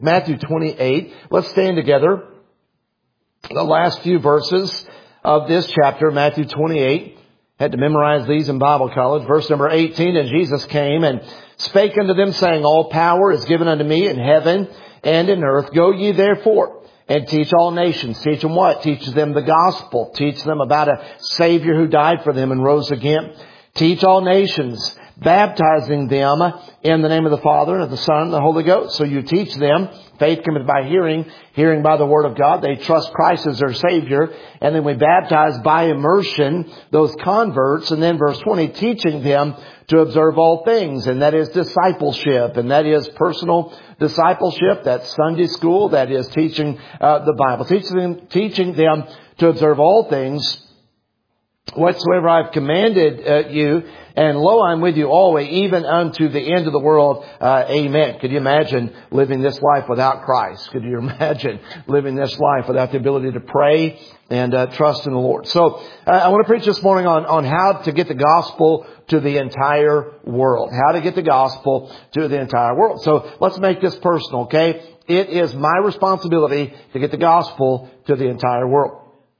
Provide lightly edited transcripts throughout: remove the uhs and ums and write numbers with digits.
Matthew 28. Let's stand together. The last few verses of this chapter, Matthew 28. Had to memorize these in Bible college. Verse number 18, and Jesus came and spake unto them, saying, all power is given unto me in heaven and in earth. Go ye therefore and teach all nations. Teach them what? Teach them the gospel. Teach them about a Savior who died for them and rose again. Teach all nations, baptizing them in the name of the Father and of the Son and the Holy Ghost. So you teach them. Faith cometh by hearing, hearing by the Word of God. They trust Christ as their Savior. And then we baptize by immersion those converts. And then verse 20, teaching them to observe all things. And that is discipleship. And that is personal discipleship. That's Sunday school. That is teaching the Bible. Teaching them to observe all things whatsoever I've commanded you, and lo, I'm with you always, even unto the end of the world. Amen. Could you imagine living this life without Christ? Could you imagine living this life without the ability to pray and trust in the Lord? So I want to preach this morning on how to get the gospel to the entire world. How to get the gospel to the entire world. So let's make this personal, okay? It is my responsibility to get the gospel to the entire world.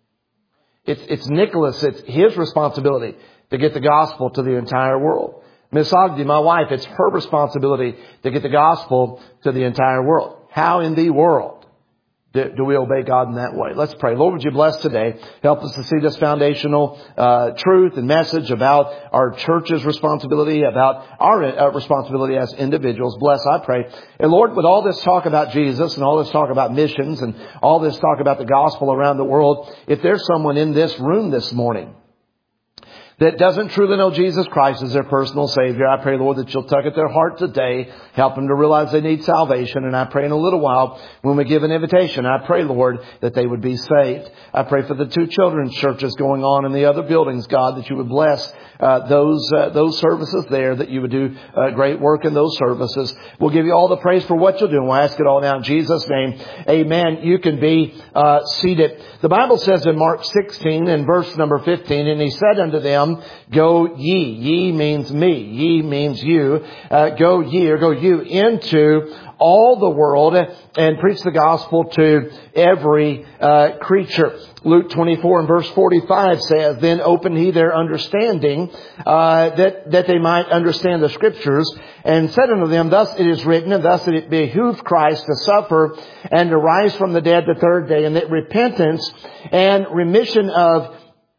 It's Nicholas, it's his responsibility to get the gospel to the entire world. Miss Ogden, my wife, it's her responsibility to get the gospel to the entire world. How in the world do we obey God in that way? Let's pray. Lord, would you bless today? Help us to see this foundational truth and message about our church's responsibility, about our responsibility as individuals. Bless, I pray. And Lord, with all this talk about Jesus and all this talk about missions and all this talk about the gospel around the world, if there's someone in this room this morning that doesn't truly know Jesus Christ as their personal Savior, I pray, Lord, that you'll tug at their heart today, help them to realize they need salvation. And I pray in a little while, when we give an invitation, I pray, Lord, that they would be saved. I pray for the 2 children's churches going on in the other buildings, God, that you would bless those services there, that you would do great work in those services. We'll give you all the praise for what you'll do, and we'll ask it all now in Jesus' name. Amen. You can be seated. The Bible says in Mark 16 and verse number 15, and he said unto them, go ye. Ye means me. Ye means you. Go ye, or go you into all the world and preach the gospel to every creature. Luke 24 and verse 45 says, then opened he their understanding, that they might understand the scriptures, and said unto them, thus it is written, and thus it behooved Christ to suffer and to rise from the dead the third day, and that repentance and remission of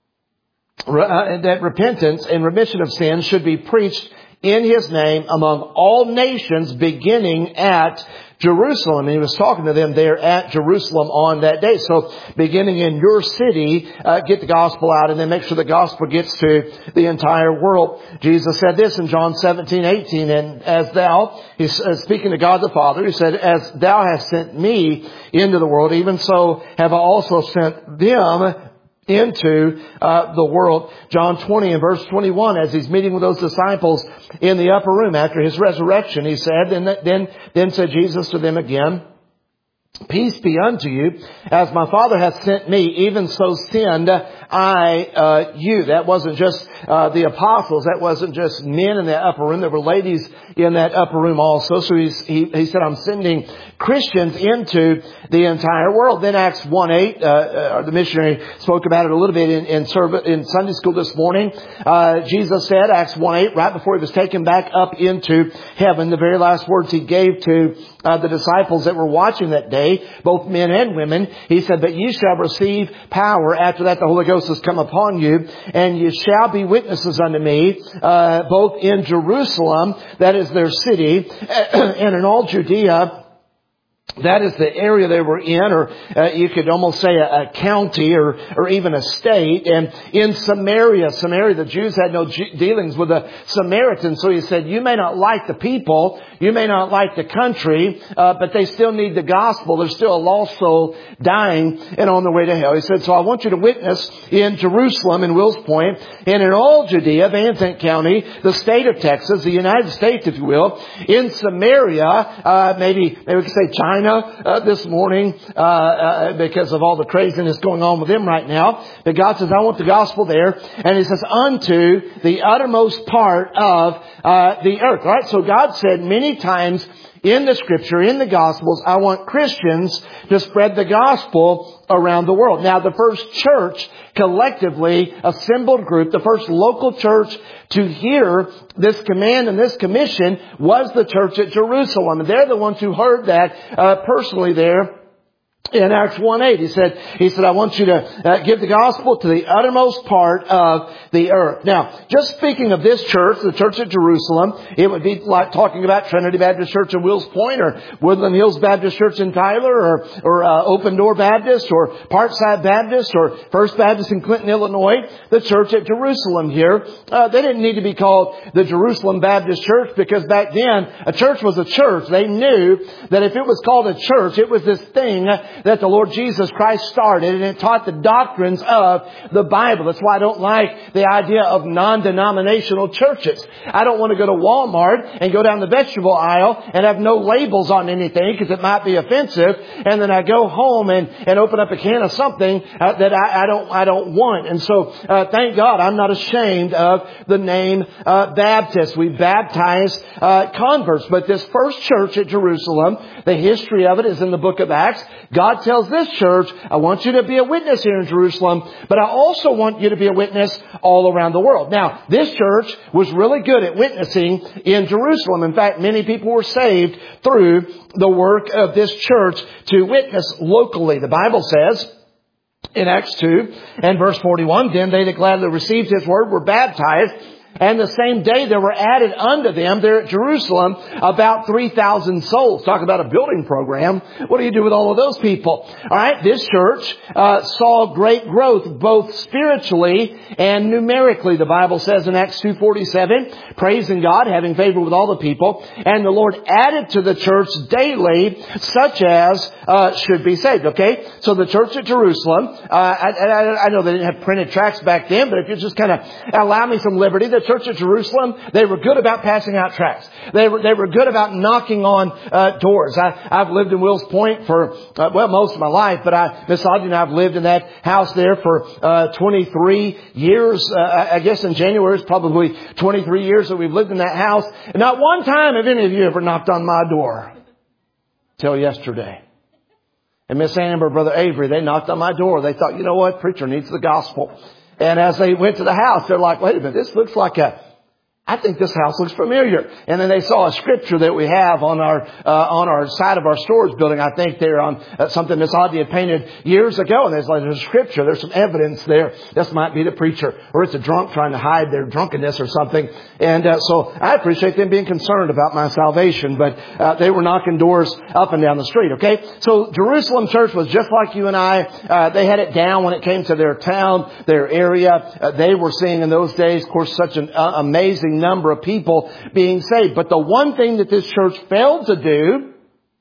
sins should be preached in his name among all nations, beginning at Jerusalem. And he was talking to them there at Jerusalem on that day. So beginning in your city, get the gospel out, and then make sure the gospel gets to the entire world. Jesus said this in John 17:18, and as thou, he's speaking to God the Father, he said, as thou hast sent me into the world, even so have I also sent them into the world. John 20 and verse 21, as he's meeting with those disciples in the upper room after his resurrection, he said, then said Jesus to them again, peace be unto you. As my Father hath sent me, even so send I you. That wasn't just the apostles. That wasn't just men in that upper room. There were ladies in that upper room also. So he said, I'm sending Christians into the entire world. Then Acts 1:8, the missionary spoke about it a little bit in Sunday school this morning. Jesus said, Acts 1:8, right before he was taken back up into heaven, the very last words he gave to the disciples that were watching that day, both men and women, he said, but ye shall receive power after that the Holy Ghost has come upon you, and ye shall be witnesses unto me, both in Jerusalem, that is their city, and in all Judea. That is the area they were in, or you could almost say a county or even a state. And in Samaria, the Jews had no dealings with the Samaritans. So he said, you may not like the people, you may not like the country, but they still need the gospel. There's still a lost soul dying and on the way to hell. He said, so I want you to witness in Jerusalem, in Wills Point, and in all Judea, Van Zandt County, the state of Texas, the United States, if you will, in Samaria, maybe we could say China, this morning, because of all the craziness going on with them right now. But God says, I want the gospel there. And he says, unto the uttermost part of the earth. Right? So God said many times in the Scripture, in the Gospels. I want Christians to spread the gospel around the world. Now, the first church, collectively assembled group, the first local church to hear this command and this commission was the church at Jerusalem. And they're the ones who heard that personally there. In Acts 1:8, he said, I want you to give the gospel to the uttermost part of the earth. Now, just speaking of this church, the church at Jerusalem, it would be like talking about Trinity Baptist Church in Wills Point, or Woodland Hills Baptist Church in Tyler, or Open Door Baptist, or Parkside Baptist, or First Baptist in Clinton, Illinois. The church at Jerusalem here, they didn't need to be called the Jerusalem Baptist Church, because back then, a church was a church. They knew that if it was called a church, it was this thing that the Lord Jesus Christ started, and it taught the doctrines of the Bible. That's why I don't like the idea of non-denominational churches. I don't want to go to Walmart and go down the vegetable aisle and have no labels on anything because it might be offensive, and then I go home and open up a can of something that I don't want. And so thank God I'm not ashamed of the name Baptist. We baptize converts. But this first church at Jerusalem, the history of it is in the book of Acts. God tells this church, I want you to be a witness here in Jerusalem, but I also want you to be a witness all around the world. Now, this church was really good at witnessing in Jerusalem. In fact, many people were saved through the work of this church to witness locally. The Bible says in Acts 2 and verse 41, then they that gladly received His word were baptized. And the same day there were added unto them there at Jerusalem about 3,000 souls. Talk about a building program. What do you do with all of those people? All right, this church saw great growth both spiritually and numerically. The Bible says in Acts 2:47, praising God, having favor with all the people. And the Lord added to the church daily such as should be saved. Okay, so the church at Jerusalem, I know they didn't have printed tracts back then, but if you just kind of allow me some liberty, the church at Jerusalem, they were good about passing out tracts. They were good about knocking on doors. I've lived in Wills Point for most of my life, but Miss Audrey and I have lived in that house there for 23 years. I guess in January it's probably 23 years that we've lived in that house. And not one time have any of you ever knocked on my door till yesterday. And Miss Amber, Brother Avery, they knocked on my door. They thought, you know what, preacher needs the gospel. And as they went to the house, they're like, wait a minute, this looks like I think this house looks familiar. And then they saw a scripture that we have on our side of our storage building. I think they're on something Miss Audrey had painted years ago. And there's a scripture. There's some evidence there. This might be the preacher, or it's a drunk trying to hide their drunkenness or something. And so I appreciate them being concerned about my salvation. But they were knocking doors up and down the street. Okay, so Jerusalem Church was just like you and I. They had it down when it came to their town, their area. They were seeing in those days, of course, such an amazing number of people being saved. But the one thing that this church failed to do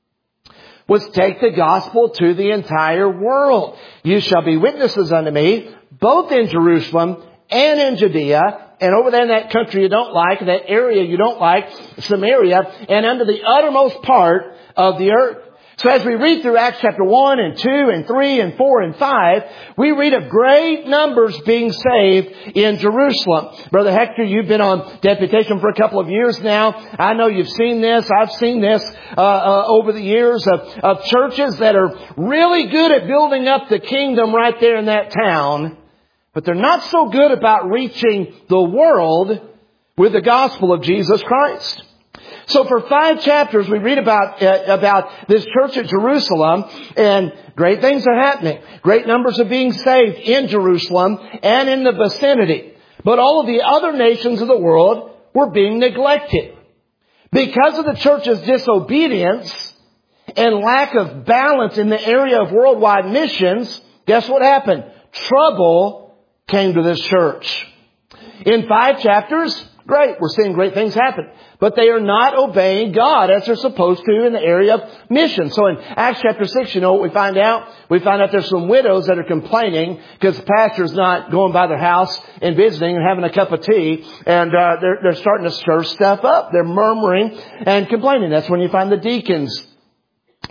was take the gospel to the entire world. You shall be witnesses unto me, both in Jerusalem and in Judea, and over there in that country you don't like, that area you don't like, Samaria, and unto the uttermost part of the earth. So as we read through Acts chapter 1 and 2 and 3 and 4 and 5, we read of great numbers being saved in Jerusalem. Brother Hector, you've been on deputation for a couple of years now. I know you've seen this. I've seen this over the years of churches that are really good at building up the kingdom right there in that town, but they're not so good about reaching the world with the gospel of Jesus Christ. So for 5 chapters, we read about this church at Jerusalem, and great things are happening. Great numbers are being saved in Jerusalem and in the vicinity. But all of the other nations of the world were being neglected. Because of the church's disobedience and lack of balance in the area of worldwide missions, guess what happened? Trouble came to this church. In 5 chapters, great, we're seeing great things happen. But they are not obeying God as they're supposed to in the area of mission. So in Acts chapter 6, you know what we find out? We find out there's some widows that are complaining because the pastor's not going by their house and visiting and having a cup of tea. And they're starting to stir stuff up. They're murmuring and complaining. That's when you find the deacons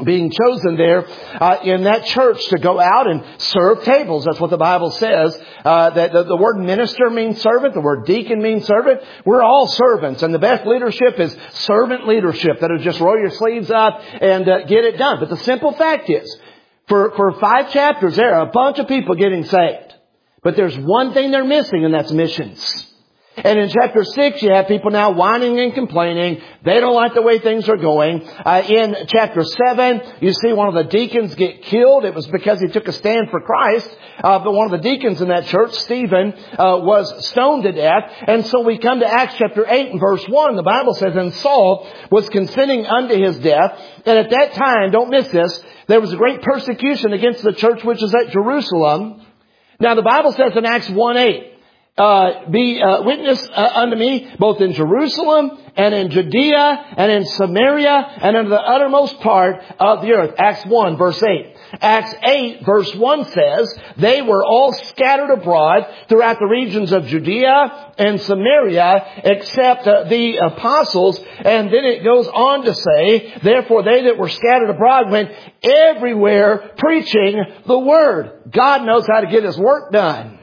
being chosen there in that church to go out and serve tables. That's what the Bible says. That the word minister means servant. The word deacon means servant. We're all servants. And the best leadership is servant leadership. That'll just roll your sleeves up and get it done. But the simple fact is, for 5 chapters there are a bunch of people getting saved. But there's one thing they're missing, and that's missions. And in chapter 6, you have people now whining and complaining. They don't like the way things are going. In chapter 7, you see one of the deacons get killed. It was because he took a stand for Christ. But one of the deacons in that church, Stephen, was stoned to death. And so we come to Acts chapter 8 and verse 1. The Bible says, and Saul was consenting unto his death. And at that time, don't miss this, there was a great persecution against the church which is at Jerusalem. Now the Bible says in Acts 1:8, be witness unto me both in Jerusalem and in Judea and in Samaria and in the uttermost part of the earth. Acts 1 verse 8. Acts 8 verse 1 says, they were all scattered abroad throughout the regions of Judea and Samaria except the apostles. And then it goes on to say, therefore they that were scattered abroad went everywhere preaching the word. God knows how to get His work done.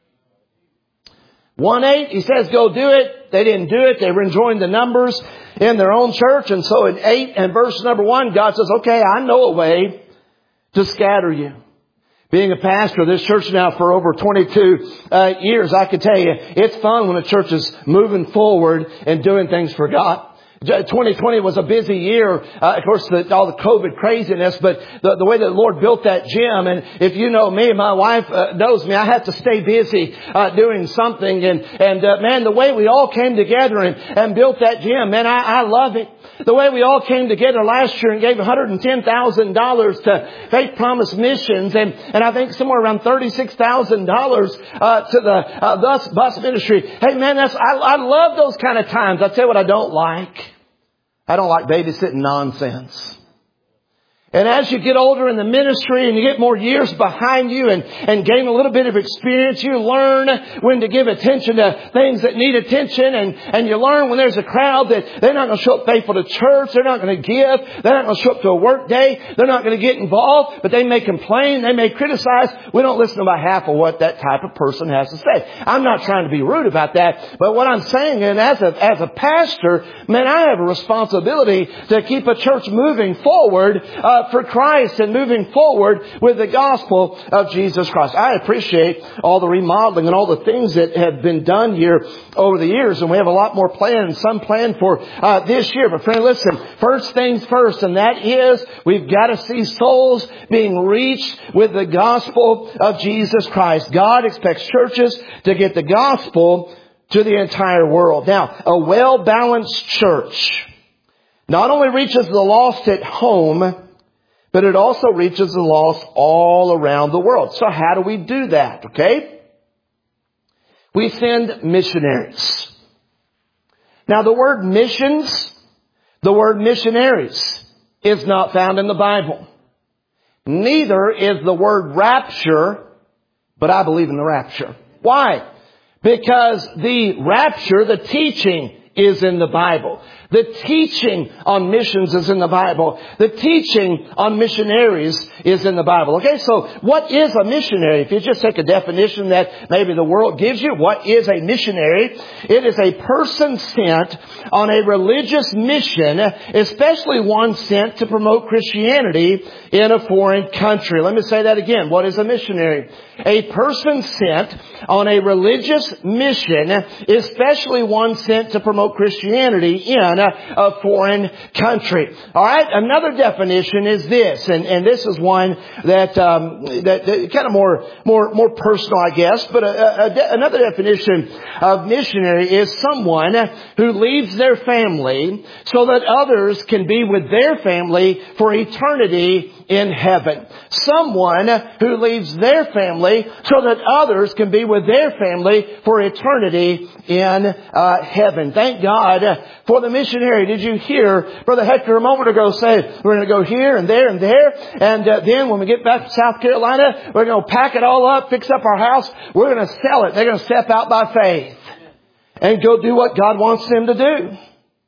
1:8, he says, go do it. They didn't do it. They were enjoying the numbers in their own church. And so in 8 and verse number 1, God says, okay, I know a way to scatter you. Being a pastor of this church now for over 22 years, I can tell you, it's fun when a church is moving forward and doing things for God. 2020 was a busy year. Of course, all the COVID craziness, but the way that the Lord built that gym. And if you know me, my wife knows me, I have to stay busy doing something. And man, the way we all came together and built that gym, man, I love it. The way we all came together last year and gave $110,000 to Faith Promise Missions, and I think somewhere around $36,000 to the bus ministry. Hey man, I love those kind of times. I'll tell you what I don't like. I don't like babysitting nonsense. And as you get older in the ministry and you get more years behind you and gain a little bit of experience, you learn when to give attention to things that need attention. And you learn when there's a crowd that they're not going to show up faithful to church. They're not going to give. They're not going to show up to a work day. They're not going to get involved. But they may complain. They may criticize. We don't listen to about half of what that type of person has to say. I'm not trying to be rude about that. But what I'm saying, and as a pastor, man, I have a responsibility to keep a church moving forward for Christ and moving forward with the gospel of Jesus Christ. I appreciate all the remodeling and all the things that have been done here over the years, and we have a lot more planned, some planned for this year. But friend, listen, first things first, and that is we've got to see souls being reached with the gospel of Jesus Christ. God expects churches to get the gospel to the entire world. Now, a well-balanced church not only reaches the lost at home, but it also reaches the lost all around the world. So how do we do that? Okay? We send missionaries. Now the word missions, the word missionaries is not found in the Bible. Neither is the word rapture, but I believe in the rapture. Why? Because the rapture, the teaching, is in the Bible. The teaching on missions is in the Bible. The teaching on missionaries is in the Bible. Okay, so what is a missionary? If you just take a definition that maybe the world gives you, what is a missionary? It is a person sent on a religious mission, especially one sent to promote Christianity in a foreign country. Let me say that again. What is a missionary? A person sent on a religious mission, especially one sent to promote Christianity in a foreign country. All right. Another definition is this, and this is one that kind of more personal, I guess. But another definition of missionary is someone who leaves their family so that others can be with their family for eternity in heaven. Someone who leaves their family so that others can be with their family for eternity in heaven. Thank God for the missionary. Did you hear Brother Hector a moment ago say, we're going to go here and there and there. And then when we get back to South Carolina, we're going to pack it all up, fix up our house. We're going to sell it. They're going to step out by faith and go do what God wants them to do.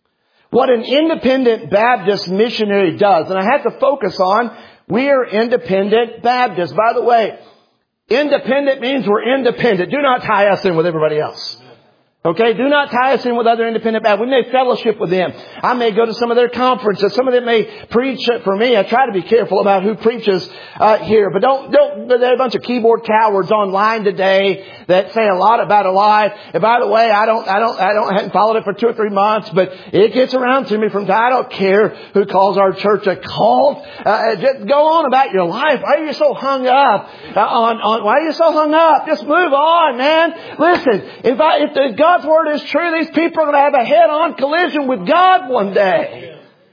what an independent Baptist missionary does. And I have to focus on, we are independent Baptists. By the way, independent means we're independent. Do not tie us in with everybody else. Okay, do not tie us in with other independent Baptists. We may fellowship with them. I may go to some of their conferences. Some of them may preach. For me, I try to be careful about who preaches here. But don't. There are a bunch of keyboard cowards online today that say a lot about a lie. And by the way, I haven't followed it for 2 or 3 months, but it gets around to me from time. I don't care who calls our church a cult. Just go on about your life. Why are you so hung up on? Why are you so hung up? Just move on, man. Listen, if God's Word is true, these people are going to have a head-on collision with God one day.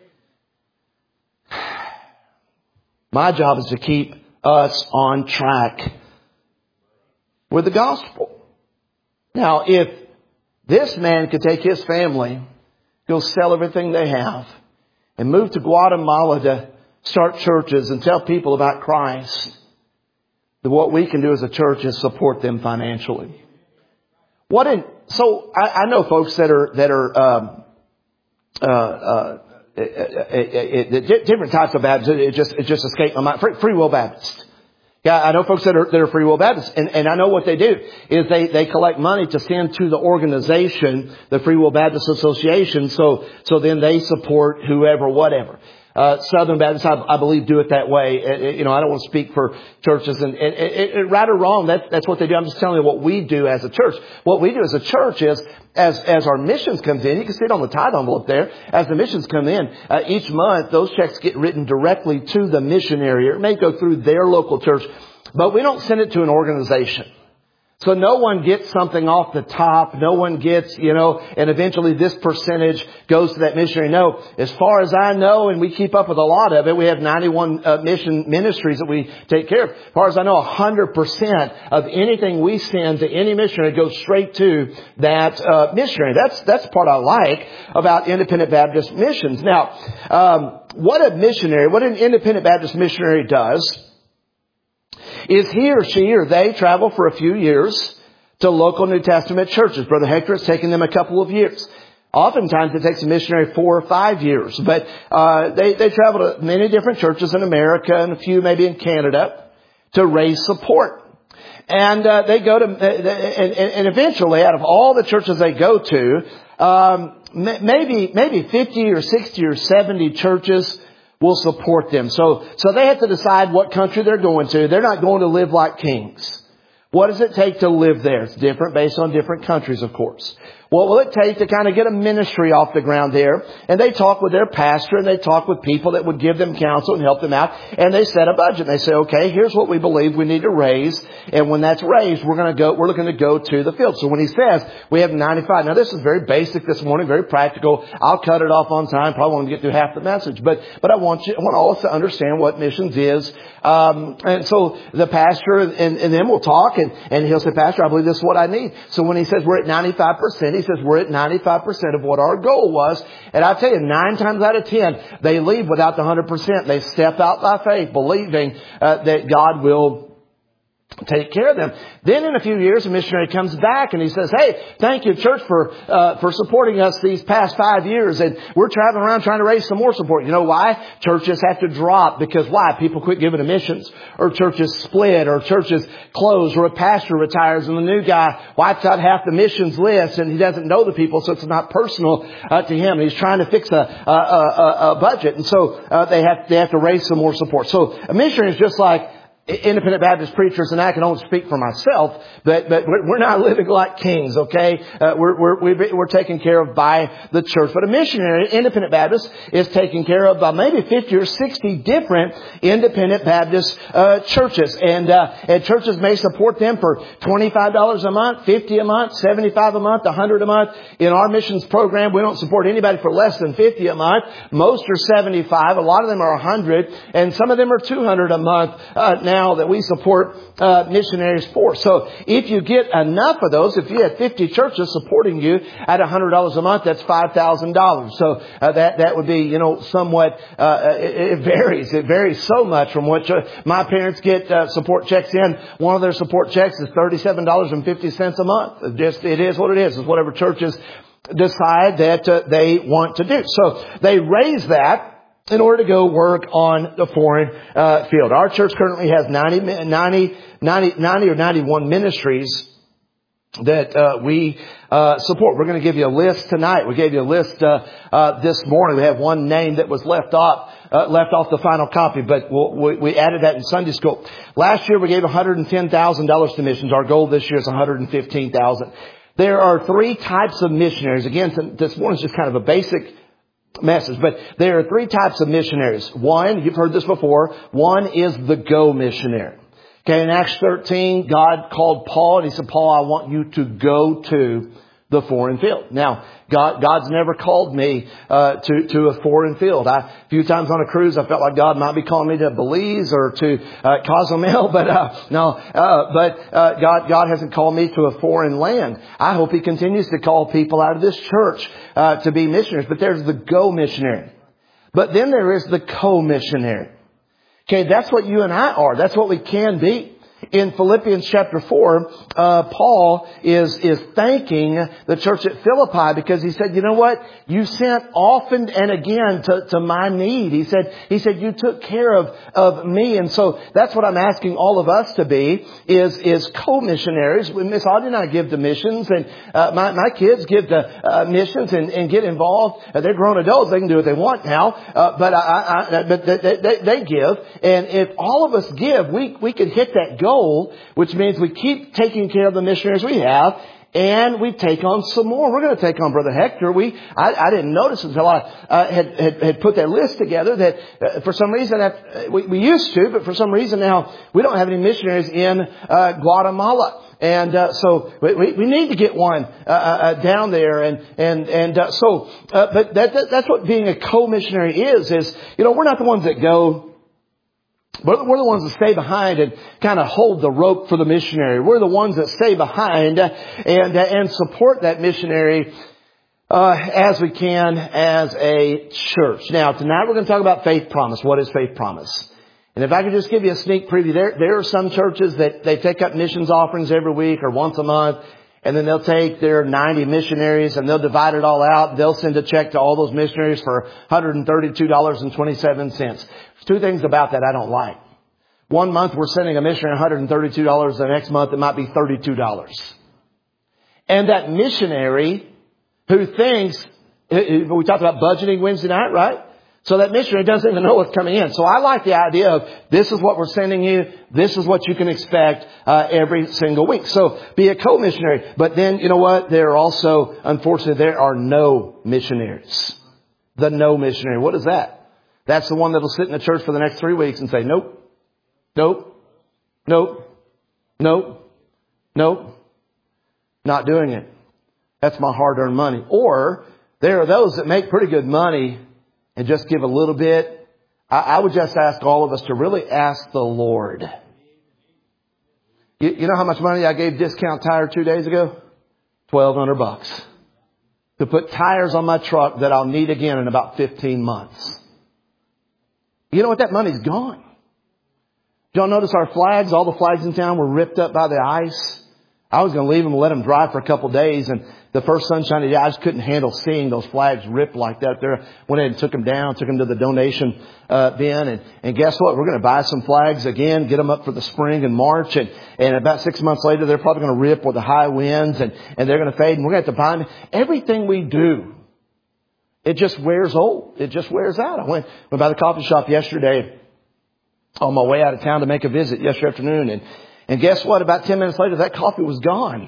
My job is to keep us on track with the gospel. Now, if this man could take his family, go sell everything they have, and move to Guatemala to start churches and tell people about Christ, then what we can do as a church is support them financially. So I know folks that are different types of Baptists. It just escaped my mind. Free will Baptists. Yeah, I know folks that are free will Baptists, and I know what they do is they collect money to send to the organization, the Free Will Baptist Association. So then they support whoever, whatever. Southern Baptists, I believe, do it that way. I don't want to speak for churches, and right or wrong, that's what they do. I'm just telling you what we do as a church. What we do as a church is, as our missions comes in, you can see it on the tithe envelope there. As the missions come in, each month, those checks get written directly to the missionary. It may go through their local church, but we don't send it to an organization. So no one gets something off the top. No one gets, and eventually this percentage goes to that missionary. No, as far as I know, and we keep up with a lot of it, we have 91 mission ministries that we take care of. As far as I know, 100% of anything we send to any missionary goes straight to that missionary. That's the part I like about independent Baptist missions. Now, what an independent Baptist missionary does is he or she or they travel for a few years to local New Testament churches. Brother Hector, it's taken them a couple of years. Oftentimes it takes a missionary 4 or 5 years. But they travel to many different churches in America and a few maybe in Canada to raise support. And they go to, and eventually out of all the churches they go to, maybe 50 or 60 or 70 churches will support them. So they have to decide what country they're going to. They're not going to live like kings. What does it take to live there? It's different based on different countries, of course. What will it take to kind of get a ministry off the ground there? And they talk with their pastor and they talk with people that would give them counsel and help them out. And they set a budget. And they say, okay, here's what we believe we need to raise. And when that's raised, we're looking to go to the field. So when he says we have 95, now this is very basic this morning, very practical. I'll cut it off on time. Probably won't get through half the message. But I want all of us to understand what missions is. And so the pastor and them will talk and he'll say, Pastor, I believe this is what I need. So when he says we're at 95%, he says we're at 95% of what our goal was. And I tell you, 9 times out of 10, they leave without the 100%. They step out by faith, believing that God will take care of them. Then in a few years, a missionary comes back and he says, hey, thank you, church, for supporting us these past 5 years. And we're traveling around trying to raise some more support. You know why? Churches have to drop. Because why? People quit giving to missions, or churches split, or churches close, or a pastor retires and the new guy wipes out half the missions list and he doesn't know the people, so it's not personal to him. He's trying to fix a budget. And so they have to raise some more support. So a missionary is just like independent Baptist preachers, and I can only speak for myself, but we're not living like kings, okay? We're taken care of by the church. But a missionary, independent Baptist, is taken care of by maybe 50 or 60 different independent Baptist churches. And churches may support them for $25 a month, $50 a month, $75 a month, $100 a month. In our missions program, we don't support anybody for less than $50 a month. Most are $75. A lot of them are $100, and some of them are $200 a month now that we support missionaries for. So if you get enough of those, if you have 50 churches supporting you at $100 a month, that's $5,000. So that would be, somewhat, it varies. It varies so much from what my parents get support checks in. One of their support checks is $37.50 a month. It is what it is. It's whatever churches decide that they want to do. So they raise that in order to go work on the foreign field. Our church currently has 90 or 91 ministries that we support. We're going to give you a list tonight. We gave you a list this morning. We have one name that was left off the final copy, but we added that in Sunday school. Last year we gave $110,000 to missions. Our goal this year is $115,000. There are three types of missionaries. Again, this morning is just kind of a basic message, but there are three types of missionaries. One, you've heard this before, one is the go missionary. Okay, in Acts 13, God called Paul and He said, Paul, I want you to go to the foreign field. Now, God's never called me to a foreign field. A few times on a cruise, I felt like God might be calling me to Belize or to Cozumel, but God hasn't called me to a foreign land. I hope He continues to call people out of this church to be missionaries. But there's the go missionary. But then there is the co-missionary. Okay, that's what you and I are. That's what we can be. In Philippians chapter 4, Paul is thanking the church at Philippi because he said, you know what? You sent often and again to my need. He said, you took care of me. And so that's what I'm asking all of us to be is co-missionaries. Miss Audrey and I give to missions, and my kids give to missions and get involved. They're grown adults. They can do what they want now. But they give. And if all of us give, we could hit that goal, which means we keep taking care of the missionaries we have, and we take on some more. We're going to take on Brother Hector. I didn't notice until I had put that list together that for some reason we used to, but for some reason now we don't have any missionaries in Guatemala. And so we need to get one down there, but that's what being a co-missionary is we're not the ones that go. We're the ones that stay behind and kind of hold the rope for the missionary. We're the ones that stay behind and support that missionary as we can as a church. Now, tonight we're going to talk about faith promise. What is faith promise? And if I could just give you a sneak preview, there are some churches that they take up missions offerings every week or once a month, and then they'll take their 90 missionaries and they'll divide it all out. They'll send a check to all those missionaries for $132.27. There's two things about that I don't like. One month we're sending a missionary $132. The next month it might be $32. And that missionary who thinks, we talked about budgeting Wednesday night, right? So that missionary doesn't even know what's coming in. So I like the idea of this is what we're sending you. This is what you can expect every single week. So be a co-missionary. But then, you know what? There are also, unfortunately, there are no missionaries. The no missionary. What is that? That's the one that'll sit in the church for the next 3 weeks and say, nope, nope, nope, nope, nope. Not doing it. That's my hard-earned money. Or there are those that make pretty good money and just give a little bit. I would just ask all of us to really ask the Lord. You know how much money I gave Discount Tire 2 days ago? $1,200 to put tires on my truck that I'll need again in about 15 months. You know what? That money's gone. Did y'all notice our flags? All the flags in town were ripped up by the ice. I was going to leave them and let them dry for a couple of days, and the first sunshiny day, I just couldn't handle seeing those flags ripped like that. There, went ahead and took them down, took them to the donation bin, and guess what? We're going to buy some flags again, get them up for the spring and March, and about 6 months later, they're probably going to rip with the high winds, and they're going to fade, and we're going to have to buy them. Everything we do, it just wears old. It just wears out. I went by the coffee shop yesterday on my way out of town to make a visit yesterday afternoon, and guess what? About 10 minutes later, that coffee was gone.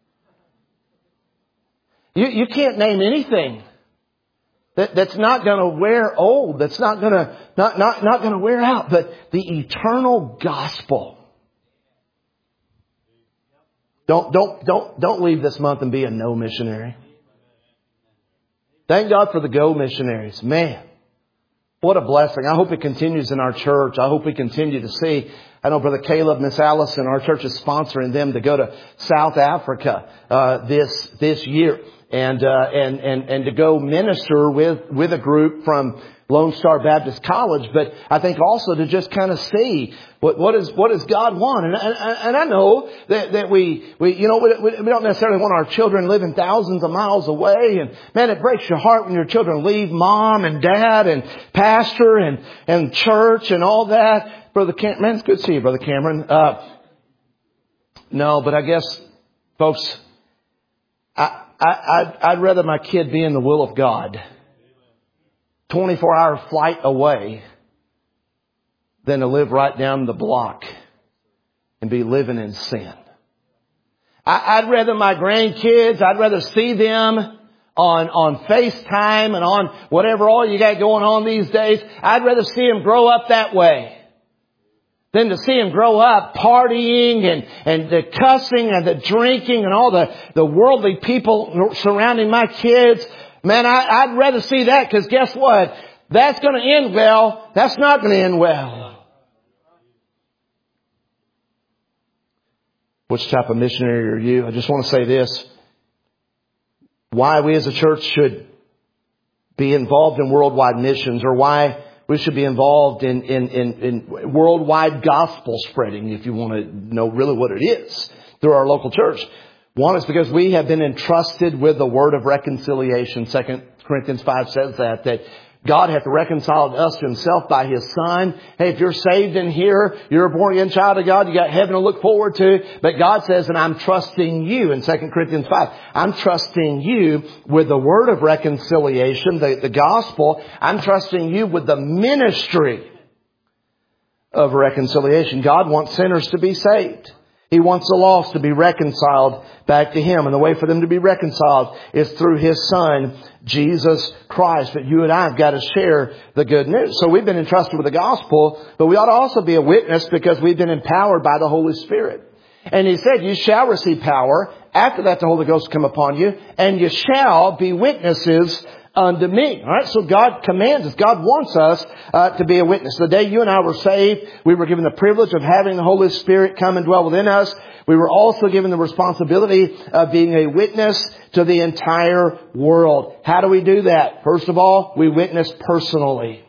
You can't name anything that's not going to wear old, that's not going to wear out, but the eternal gospel. Don't leave this month and be a no missionary. Thank God for the go missionaries. Man, what a blessing. I hope it continues in our church. I hope we continue to see. I know Brother Caleb, Miss Allison, our church is sponsoring them to go to South Africa this year and to go minister with a group from Lone Star Baptist College, but I think also to just kind of see what does God want. And I know that we don't necessarily want our children living thousands of miles away. And man, it breaks your heart when your children leave mom and dad and pastor and church and all that. Brother Cameron, man, it's good to see you, Brother Cameron. No, but I guess, folks, I'd rather my kid be in the will of God, 24-hour flight away, than to live right down the block and be living in sin. I'd rather my grandkids, I'd rather see them on FaceTime and on whatever all you got going on these days. I'd rather see them grow up that way than to see them grow up partying and the cussing and the drinking and all the worldly people surrounding my kids. Man, I'd rather see that, because guess what? That's going to end well. That's not going to end well. Which type of missionary are you? I just want to say this. Why we as a church should be involved in worldwide missions, or why we should be involved in worldwide gospel spreading, if you want to know really what it is, through our local church. One is because we have been entrusted with the word of reconciliation. 2 Corinthians 5 says that God hath reconciled us to Himself by His Son. Hey, if you're saved in here, you're a born again child of God, you got heaven to look forward to. But God says, and I'm trusting you in 2 Corinthians 5. I'm trusting you with the word of reconciliation, the gospel. I'm trusting you with the ministry of reconciliation. God wants sinners to be saved. He wants the lost to be reconciled back to Him. And the way for them to be reconciled is through His Son, Jesus Christ. But you and I have got to share the good news. So we've been entrusted with the gospel, but we ought to also be a witness because we've been empowered by the Holy Spirit. And He said, you shall receive power. After that, the Holy Ghost will come upon you, and you shall be witnesses unto me. All right. So God commands us. God wants us to be a witness. The day you and I were saved, we were given the privilege of having the Holy Spirit come and dwell within us. We were also given the responsibility of being a witness to the entire world. How do we do that? First of all, we witness personally.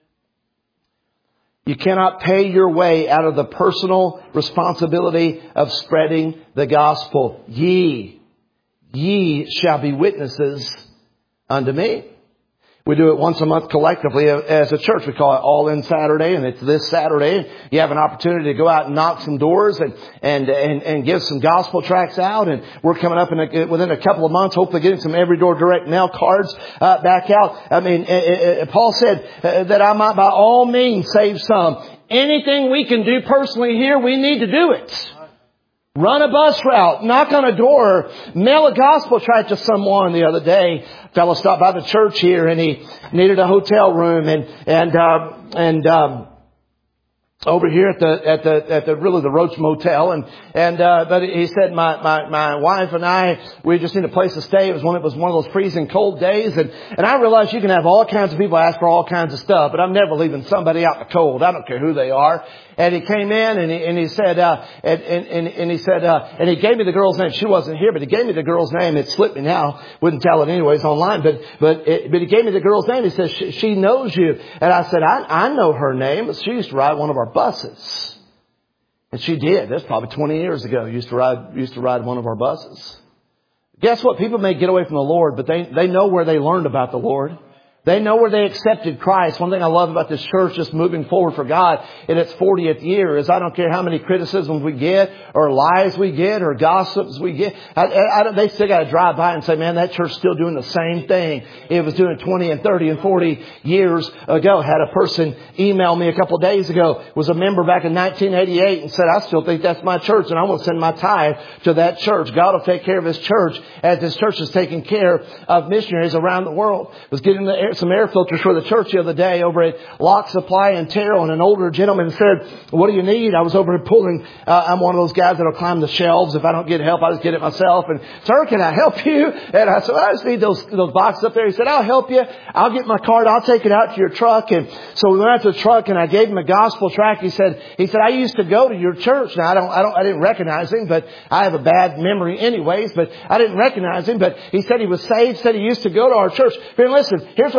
You cannot pay your way out of the personal responsibility of spreading the gospel. Ye shall be witnesses unto me. We do it once a month collectively as a church. We call it All In Saturday, and it's this Saturday. You have an opportunity to go out and knock some doors and give some gospel tracts out. And we're coming up within a couple of months, hopefully getting some Every Door Direct Mail cards back out. I mean, Paul said that I might by all means save some. Anything we can do personally here, we need to do it. Run a bus route, knock on a door, mail a gospel tract to someone. The other day, a fellow stopped by the church here and he needed a hotel room and over here at the really the Roach Motel but he said my wife and I, we just need a place to stay. It was one of those freezing cold days and I realized you can have all kinds of people ask for all kinds of stuff, but I'm never leaving somebody out in the cold. I don't care who they are. And he came in and he said and he gave me the girl's name. She wasn't here, but he gave me the girl's name. It slipped me now. Wouldn't tell it anyways online, but he gave me the girl's name. He says she knows you. And I said I know her name. She used to ride one of our buses. And she did. That's probably 20 years ago. Used to ride one of our buses. Guess what? People may get away from the Lord, but they know where they learned about the Lord. They know where they accepted Christ. One thing I love about this church just moving forward for God in its 40th year is I don't care how many criticisms we get or lies we get or gossips we get. They still got to drive by and say, man, that church's still doing the same thing it was doing 20 and 30 and 40 years ago. Had a person email me a couple of days ago, was a member back in 1988 and said, I still think that's my church and I want to send my tithe to that church. God will take care of His church as His church is taking care of missionaries around the world. Was getting some air filters for the church the other day over at Lock Supply in Terrell, and an older gentleman said, what do you need? I was over pulling, I'm one of those guys that'll climb the shelves. If I don't get help, I just get it myself. And, sir, can I help you? And I said, I just need those boxes up there. He said, I'll help you. I'll get my card. I'll take it out to your truck. And so we went out to the truck and I gave him a gospel tract. He said, I used to go to your church. Now I didn't recognize him, but I have a bad memory anyways, but I didn't recognize him. But he said he was saved, said he used to go to our church. But listen, here's what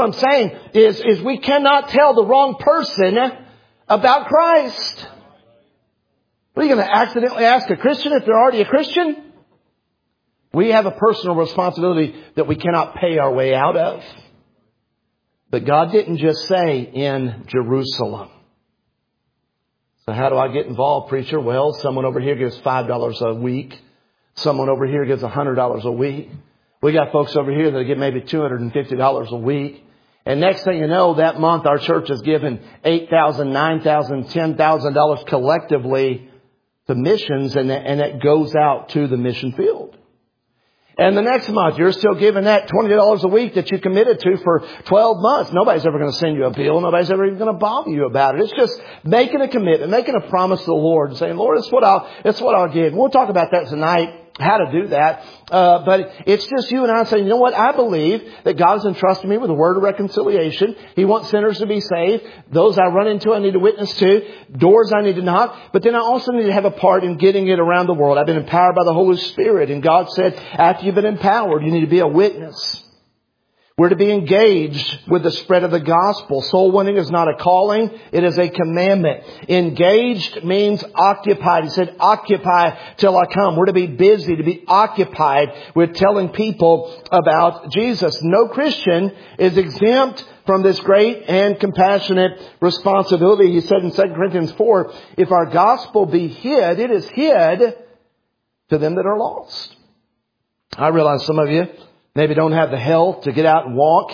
I'm saying is we cannot tell the wrong person about Christ. Are you going to accidentally ask a Christian if they're already a Christian? We have a personal responsibility that we cannot pay our way out of. But God didn't just say in Jerusalem. So how do I get involved, preacher? Well, someone over here gives $5 a week. Someone over here gives $100 a week. We got folks over here that give maybe $250 a week. And next thing you know, that month our church has given $8,000, $9,000, $10,000 collectively to missions, and that goes out to the mission field. And the next month, you're still giving that $20 a week that you committed to for 12 months. Nobody's ever going to send you a bill. Nobody's ever even going to bother you about it. It's just making a commitment, making a promise to the Lord and saying, Lord, it's what I'll give. We'll talk about that tonight, how to do that. But it's just you and I saying, you know what? I believe that God has entrusted me with a word of reconciliation. He wants sinners to be saved. Those I run into, I need to witness to. Doors I need to knock. But then I also need to have a part in getting it around the world. I've been empowered by the Holy Spirit. And God said, after you've been empowered, you need to be a witness. We're to be engaged with the spread of the gospel. Soul winning is not a calling. It is a commandment. Engaged means occupied. He said, occupy till I come. We're to be busy, to be occupied with telling people about Jesus. No Christian is exempt from this great and compassionate responsibility. He said in 2 Corinthians 4, if our gospel be hid, it is hid to them that are lost. I realize some of you maybe don't have the health to get out and walk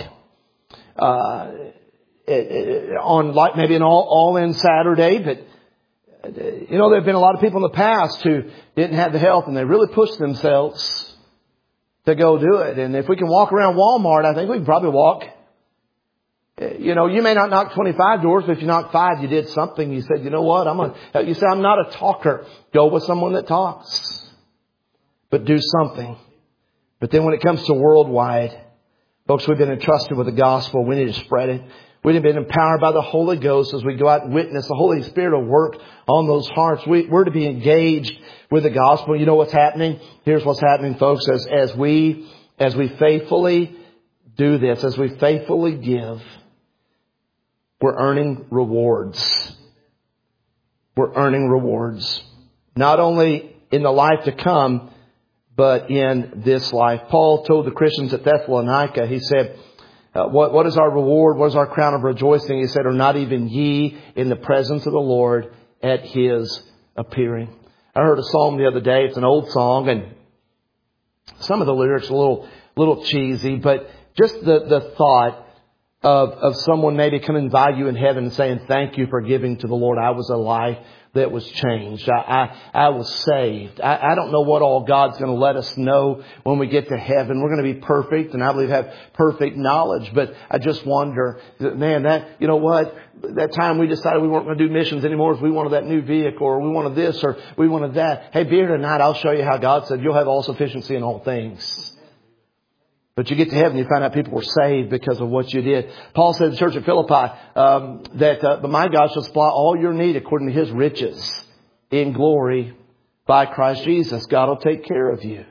on like maybe an all-in Saturday. But, you know, there have been a lot of people in the past who didn't have the health and they really pushed themselves to go do it. And if we can walk around Walmart, I think we can probably walk. You know, you may not knock 25 doors, but if you knock 5, you did something. You said, you know what? You say, I'm not a talker. Go with someone that talks. But do something. But then when it comes to worldwide, folks, we've been entrusted with the gospel. We need to spread it. We've been empowered by the Holy Ghost as we go out and witness. The Holy Spirit will work on those hearts. We're to be engaged with the gospel. You know what's happening? Here's what's happening, folks. As we faithfully do this, as we faithfully give, we're earning rewards. We're earning rewards. Not only in the life to come, but in this life. Paul told the Christians at Thessalonica, he said, what is our reward? What is our crown of rejoicing? He said, are not even ye in the presence of the Lord at His appearing? I heard a song the other day. It's an old song, and some of the lyrics are a little cheesy, but just the thought of someone maybe coming by you in heaven and saying, thank you for giving to the Lord. I was a life that was changed. I was saved. I don't know what all God's going to let us know when we get to heaven. We're going to be perfect, and I believe have perfect knowledge. But I just wonder, man, you know what? That time we decided we weren't going to do missions anymore because we wanted that new vehicle, or we wanted this, or we wanted that. Hey, be here tonight. I'll show you how God said you'll have all sufficiency in all things. But you get to heaven, you find out people were saved because of what you did. Paul said in the church at Philippi but my God shall supply all your need according to His riches in glory by Christ Jesus. God will take care of you.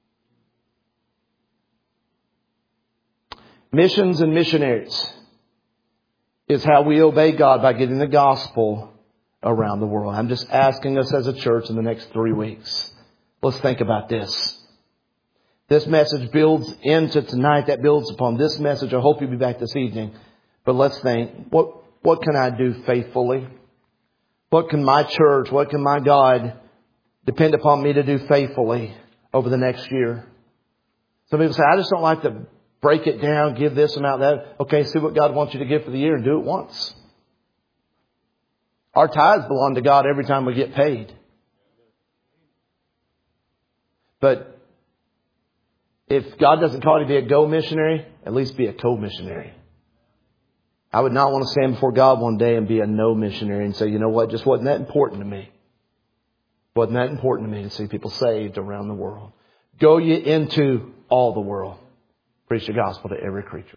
Missions and missionaries is how we obey God, by getting the gospel around the world. I'm just asking us as a church in the next 3 weeks. Let's think about this. This message builds into tonight. That builds upon this message. I hope you'll be back this evening. But let's think, what can I do faithfully? What can my church, what can my God depend upon me to do faithfully over the next year? Some people say, I just don't like to break it down, give this amount, that. Okay, see what God wants you to give for the year and do it once. Our tithes belong to God every time we get paid. But if God doesn't call you to be a go missionary, at least be a co-missionary. I would not want to stand before God one day and be a no missionary and say, you know what, just wasn't that important to me. Wasn't that important to me to see people saved around the world. Go ye into all the world. Preach the gospel to every creature.